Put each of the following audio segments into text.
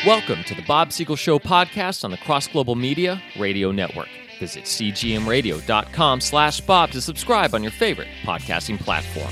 Welcome to the Bob Siegel Show podcast on the Cross Global Media Radio Network. Visit cgmradio.com/Bob to subscribe on your favorite podcasting platform.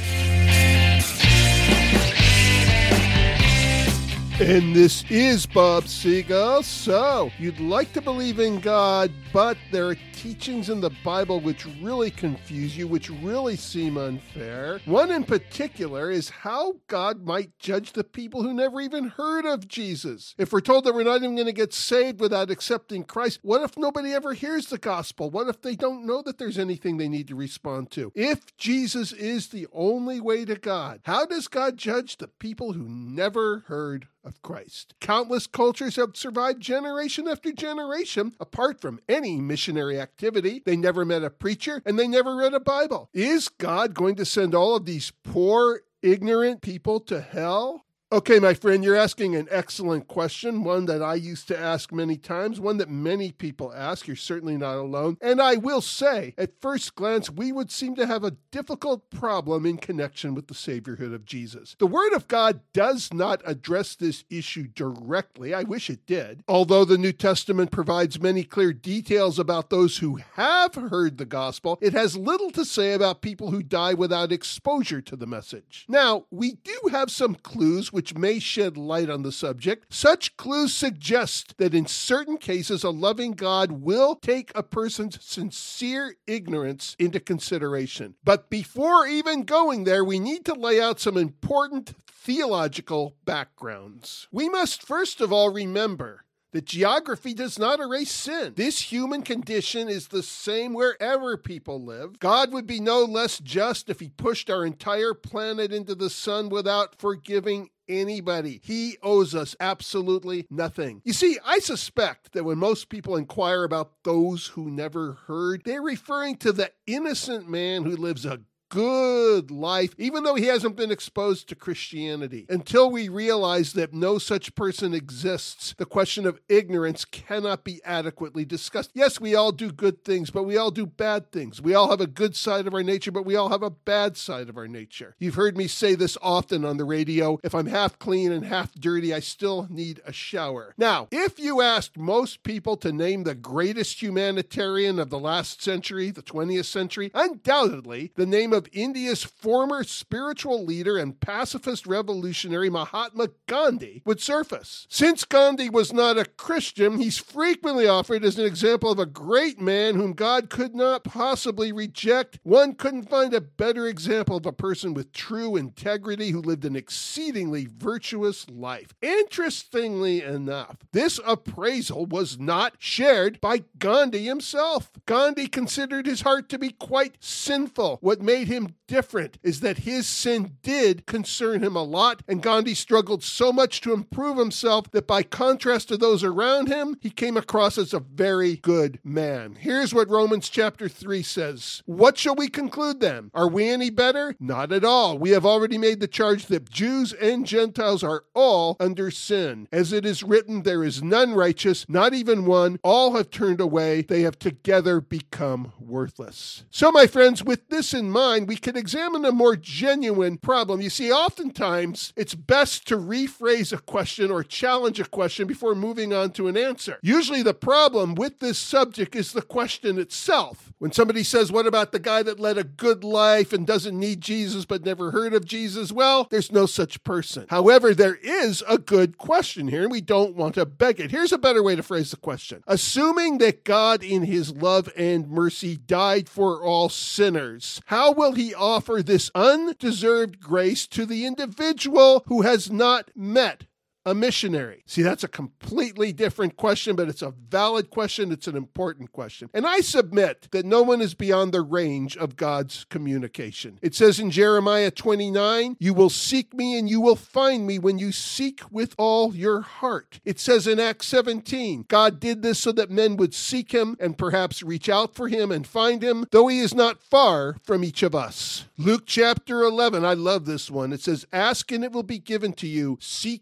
And this is Bob Siegel. So, you'd like to believe in God, but there are teachings in the Bible which really confuse you, which really seem unfair. One in particular is how God might judge the people who never even heard of Jesus. If we're told that we're not even going to get saved without accepting Christ, what if nobody ever hears the gospel? What if they don't know that there's anything they need to respond to? If Jesus is the only way to God, how does God judge the people who never heard of Christ? Countless cultures have survived generation after generation apart from any missionary activity. They never met a preacher and they never read a Bible. Is God going to send all of these poor, ignorant people to hell? Okay, my friend, you're asking an excellent question, one that I used to ask many times, one that many people ask. You're certainly not alone. And I will say, at first glance, we would seem to have a difficult problem in connection with the saviorhood of Jesus. The Word of God does not address this issue directly. I wish it did. Although the New Testament provides many clear details about those who have heard the gospel, it has little to say about people who die without exposure to the message. Now, we do have some clues which may shed light on the subject. Such clues suggest that in certain cases, a loving God will take a person's sincere ignorance into consideration. But before even going there, we need to lay out some important theological backgrounds. We must first of all remember that geography does not erase sin. This human condition is the same wherever people live. God would be no less just if he pushed our entire planet into the sun without forgiving anybody. He owes us absolutely nothing. You see, I suspect that when most people inquire about those who never heard, they're referring to the innocent man who lives a good life, even though he hasn't been exposed to Christianity. Until we realize that no such person exists, the question of ignorance cannot be adequately discussed. Yes, we all do good things, but we all do bad things. We all have a good side of our nature, but we all have a bad side of our nature. You've heard me say this often on the radio. If I'm half clean and half dirty, I still need a shower. Now, if you asked most people to name the greatest humanitarian of the last century, the 20th century, undoubtedly the name of India's former spiritual leader and pacifist revolutionary Mahatma Gandhi would surface. Since Gandhi was not a Christian, he's frequently offered as an example of a great man whom God could not possibly reject. One couldn't find a better example of a person with true integrity who lived an exceedingly virtuous life. Interestingly enough, this appraisal was not shared by Gandhi himself. Gandhi considered his heart to be quite sinful. What made him different is that his sin did concern him a lot, and Gandhi struggled so much to improve himself that by contrast to those around him, he came across as a very good man. Here's what Romans chapter 3 says. What shall we conclude then? Are we any better? Not at all. We have already made the charge that Jews and Gentiles are all under sin. As it is written, there is none righteous, not even one. All have turned away. They have together become worthless. So, my friends, with this in mind, we can examine a more genuine problem. You see, oftentimes it's best to rephrase a question or challenge a question before moving on to an answer. Usually the problem with this subject is the question itself. When somebody says, what about the guy that led a good life and doesn't need Jesus but never heard of Jesus? Well, there's no such person. However, there is a good question here, and we don't want to beg it. Here's a better way to phrase the question. Assuming that God in his love and mercy died for all sinners, how will he offer this undeserved grace to the individual who has not met a missionary? See, that's a completely different question, but it's a valid question. It's an important question. And I submit that no one is beyond the range of God's communication. It says in Jeremiah 29, you will seek me and you will find me when you seek with all your heart. It says in Acts 17, God did this so that men would seek him and perhaps reach out for him and find him, though he is not far from each of us. Luke chapter 11, I love this one. It says, ask and it will be given to you. Seek and you will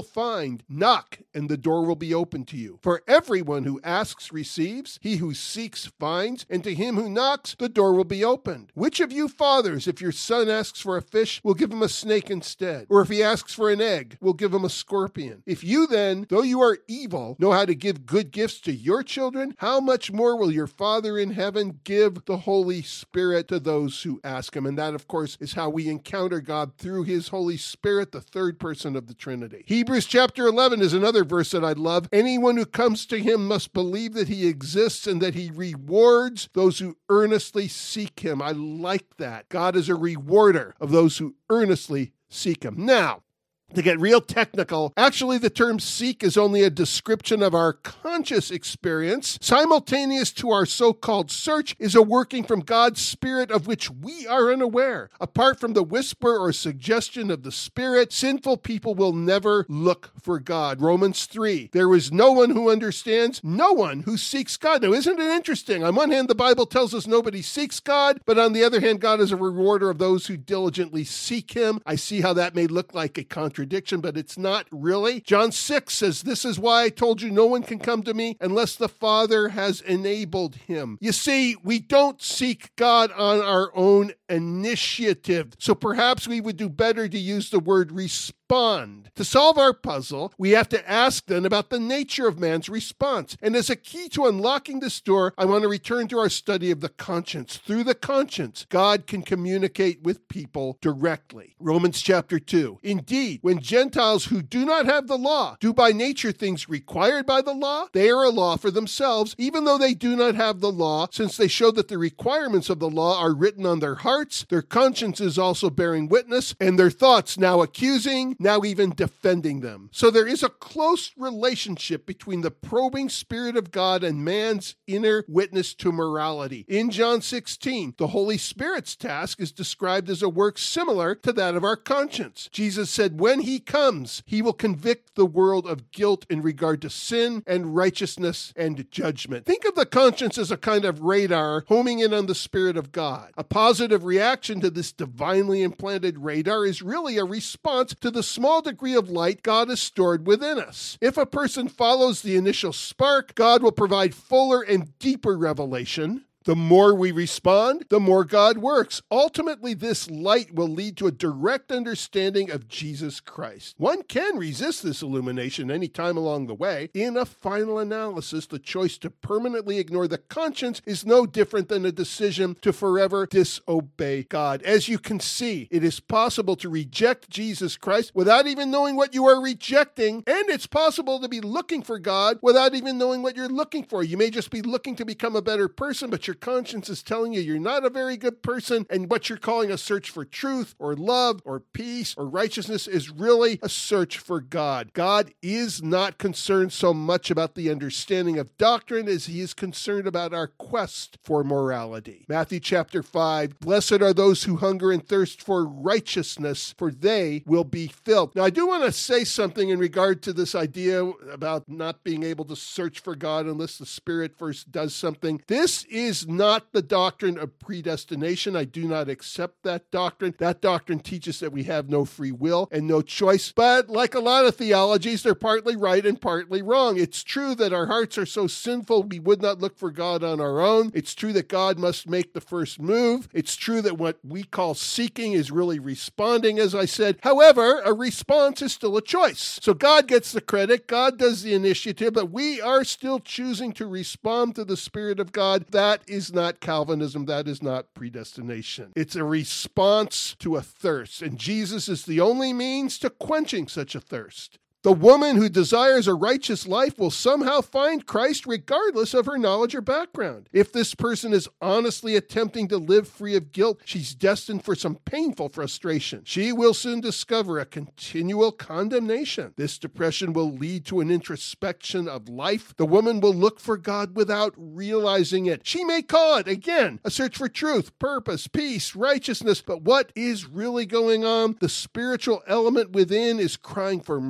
find. Knock, and the door will be open to you. For everyone who asks receives, he who seeks finds, and to him who knocks, the door will be opened. Which of you fathers, if your son asks for a fish, will give him a snake instead? Or if he asks for an egg, will give him a scorpion? If you then, though you are evil, know how to give good gifts to your children, how much more will your Father in heaven give the Holy Spirit to those who ask him? And that, of course, is how we encounter God, through his Holy Spirit, the third person of the Trinity. Hebrews chapter 11 is another verse that I love. Anyone who comes to him must believe that he exists and that he rewards those who earnestly seek him. I like that. God is a rewarder of those who earnestly seek him. Now, to get real technical, actually the term seek is only a description of our conscious experience. Simultaneous to our so-called search is a working from God's Spirit of which we are unaware. Apart from the whisper or suggestion of the Spirit, sinful people will never look for God. Romans 3, there is no one who understands, no one who seeks God. Now, isn't it interesting? On one hand, the Bible tells us nobody seeks God, but on the other hand, God is a rewarder of those who diligently seek him. I see how that may look like a contradiction, but it's not really. John 6 says, this is why I told you no one can come to me unless the Father has enabled him. You see, we don't seek God on our own initiative. So perhaps we would do better to use the word respond. To solve our puzzle, we have to ask then about the nature of man's response. And as a key to unlocking this door, I want to return to our study of the conscience. Through the conscience, God can communicate with people directly. Romans chapter 2. Indeed, when Gentiles who do not have the law do by nature things required by the law, they are a law for themselves, even though they do not have the law, since they show that the requirements of the law are written on their hearts, their consciences also bearing witness, and their thoughts now accusing, now even defending them. So there is a close relationship between the probing Spirit of God and man's inner witness to morality. In John 16, the Holy Spirit's task is described as a work similar to that of our conscience. Jesus said, when he comes, he will convict the world of guilt in regard to sin and righteousness and judgment. Think of the conscience as a kind of radar homing in on the Spirit of God. A positive reaction to this divinely implanted radar is really a response to the small degree of light God has stored within us. If a person follows the initial spark, God will provide fuller and deeper revelation. The more we respond, the more God works. Ultimately, this light will lead to a direct understanding of Jesus Christ. One can resist this illumination any time along the way. In a final analysis, the choice to permanently ignore the conscience is no different than a decision to forever disobey God. As you can see, it is possible to reject Jesus Christ without even knowing what you are rejecting, and it's possible to be looking for God without even knowing what you're looking for. You may just be looking to become a better person, but your conscience is telling you you're not a very good person, and what you're calling a search for truth or love or peace or righteousness is really a search for God. God is not concerned so much about the understanding of doctrine as he is concerned about our quest for morality. Matthew chapter 5, blessed are those who hunger and thirst for righteousness, for they will be filled. Now, I do want to say something in regard to this idea about not being able to search for God unless the Spirit first does something. This is not the doctrine of predestination. I do not accept that doctrine. That doctrine teaches that we have no free will and no choice. But like a lot of theologies, they're partly right and partly wrong. It's true that our hearts are so sinful we would not look for God on our own. It's true that God must make the first move. It's true that what we call seeking is really responding, as I said. However, a response is still a choice. So God gets the credit. God does the initiative, but we are still choosing to respond to the Spirit of God. That is not Calvinism. That is not predestination. It's a response to a thirst, and Jesus is the only means to quenching such a thirst. The woman who desires a righteous life will somehow find Christ regardless of her knowledge or background. If this person is honestly attempting to live free of guilt, she's destined for some painful frustration. She will soon discover a continual condemnation. This depression will lead to an introspection of life. The woman will look for God without realizing it. She may call it, again, a search for truth, purpose, peace, righteousness, but what is really going on? The spiritual element within is crying for mercy,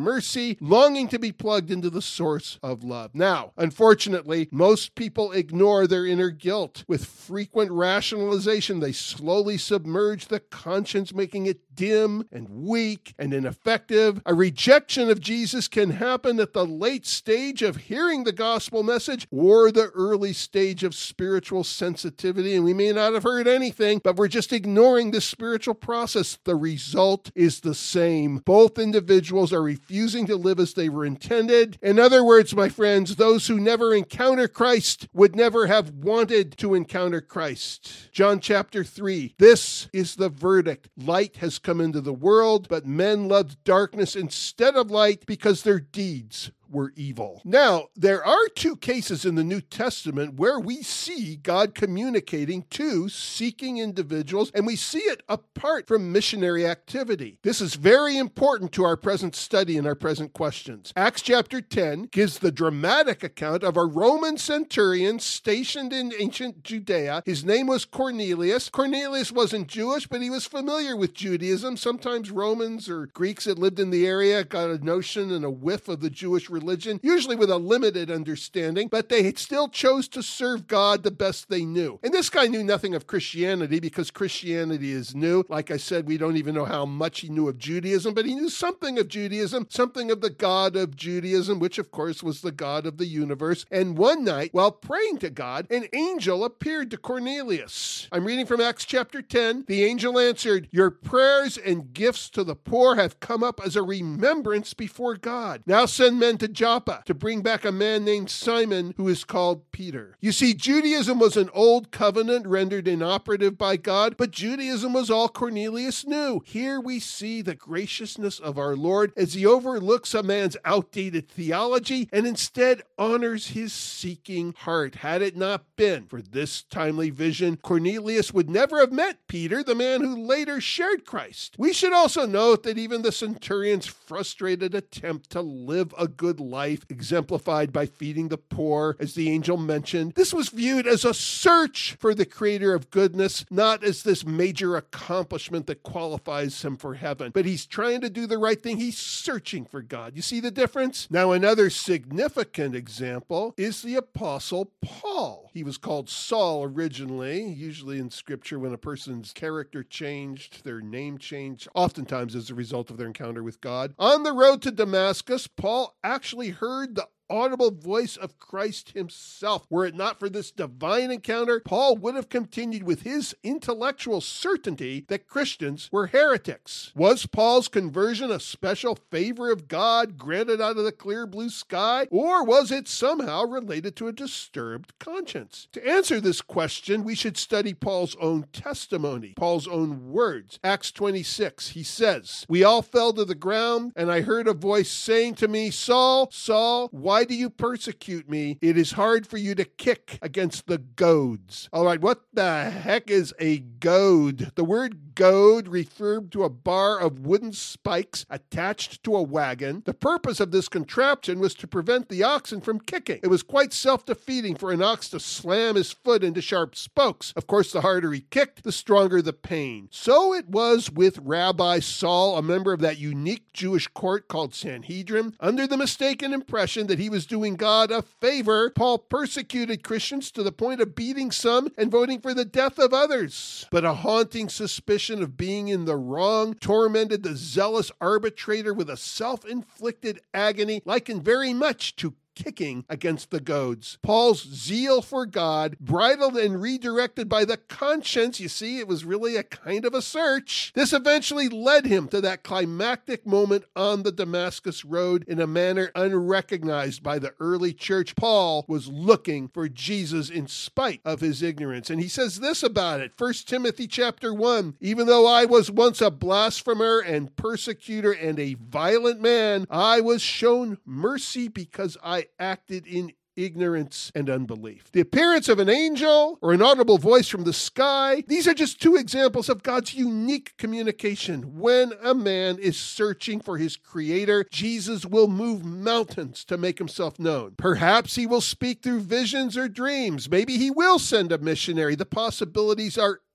curiosity, longing to be plugged into the source of love. Now, unfortunately, most people ignore their inner guilt. With frequent rationalization, they slowly submerge the conscience, making it dim and weak and ineffective. A rejection of Jesus can happen at the late stage of hearing the gospel message or the early stage of spiritual sensitivity, and we may not have heard anything, but we're just ignoring the spiritual process. The result is the same. Both individuals are refusing to live as they were intended. In other words, my friends, those who never encounter Christ would never have wanted to encounter Christ. John chapter 3, this is the verdict. Light has come into the world, but men loved darkness instead of light because their deeds were evil. Now, there are two cases in the New Testament where we see God communicating to seeking individuals, and we see it apart from missionary activity. This is very important to our present study and our present questions. Acts chapter 10 gives the dramatic account of a Roman centurion stationed in ancient Judea. His name was Cornelius. Cornelius wasn't Jewish, but he was familiar with Judaism. Sometimes Romans or Greeks that lived in the area got a notion and a whiff of the Jewish religion, usually with a limited understanding, but they still chose to serve God the best they knew. And this guy knew nothing of Christianity because Christianity is new. Like I said, we don't even know how much he knew of Judaism, but he knew something of Judaism, something of the God of Judaism, which of course was the God of the universe. And one night, while praying to God, an angel appeared to Cornelius. I'm reading from Acts chapter 10. The angel answered, "Your prayers and gifts to the poor have come up as a remembrance before God. Now send men to Joppa to bring back a man named Simon who is called Peter." You see, Judaism was an old covenant rendered inoperative by God, but Judaism was all Cornelius knew. Here we see the graciousness of our Lord as he overlooks a man's outdated theology and instead honors his seeking heart. Had it not been for this timely vision, Cornelius would never have met Peter, the man who later shared Christ. We should also note that even the centurion's frustrated attempt to live a good life, exemplified by feeding the poor, as the angel mentioned, this was viewed as a search for the creator of goodness, not as this major accomplishment that qualifies him for heaven. But he's trying to do the right thing. He's searching for God. You see the difference? Now, another significant example is the Apostle Paul. He was called Saul originally. Usually in Scripture, when a person's character changed, their name changed, oftentimes as a result of their encounter with God. On the road to Damascus, Paul actually heard the audible voice of Christ himself. Were it not for this divine encounter, Paul would have continued with his intellectual certainty that Christians were heretics. Was Paul's conversion a special favor of God granted out of the clear blue sky, or was it somehow related to a disturbed conscience? To answer this question, we should study Paul's own testimony, Paul's own words. Acts 26, he says, "We all fell to the ground, and I heard a voice saying to me, 'Saul, Saul, why do you persecute me? It is hard for you to kick against the goads.'" All right, what the heck is a goad? The word goad referred to a bar of wooden spikes attached to a wagon. The purpose of this contraption was to prevent the oxen from kicking. It was quite self-defeating for an ox to slam his foot into sharp spokes. Of course, the harder he kicked, the stronger the pain. So it was with Rabbi Saul, a member of that unique Jewish court called Sanhedrin. Under the mistaken impression that he was doing God a favor, Paul persecuted Christians to the point of beating some and voting for the death of others. But a haunting suspicion of being in the wrong tormented the zealous arbitrator with a self-inflicted agony likened very much to kicking against the goads. Paul's zeal for God, bridled and redirected by the conscience, you see, it was really a kind of a search. This eventually led him to that climactic moment on the Damascus Road in a manner unrecognized by the early church. Paul was looking for Jesus in spite of his ignorance. And he says this about it, 1 Timothy chapter 1, "Even though I was once a blasphemer and persecutor and a violent man, I was shown mercy because I acted in ignorance and unbelief." The appearance of an angel or an audible voice from the sky, these are just two examples of God's unique communication. When a man is searching for his creator, Jesus will move mountains to make himself known. Perhaps he will speak through visions or dreams. Maybe he will send a missionary. The possibilities are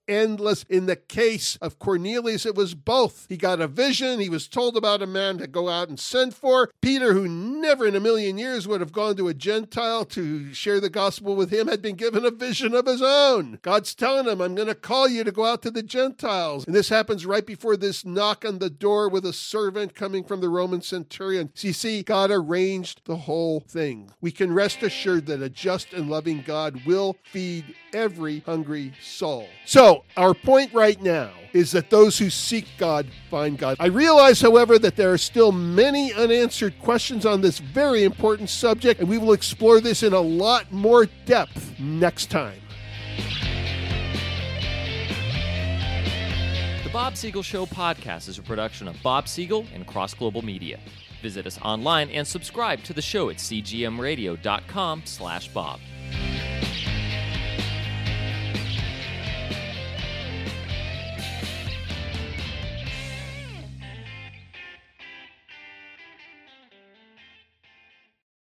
endless. In the case of Cornelius, it was both. He got a vision. He was told about a man to go out and send for. Peter, who never in a million years would have gone to a Gentile to share the gospel with him, had been given a vision of his own. God's telling him, I'm going to call you to go out to the Gentiles. And this happens right before this knock on the door with a servant coming from the Roman centurion. So you see, God arranged the whole thing. We can rest assured that a just and loving God will feed every hungry soul. So our point right now is that those who seek God find God. I realize, however, that there are still many unanswered questions on this very important subject, and we will explore this in a lot more depth next time. The Bob Siegel Show podcast is a production of Bob Siegel and Cross Global Media. Visit us online and subscribe to the show at cgmradio.com/Bob.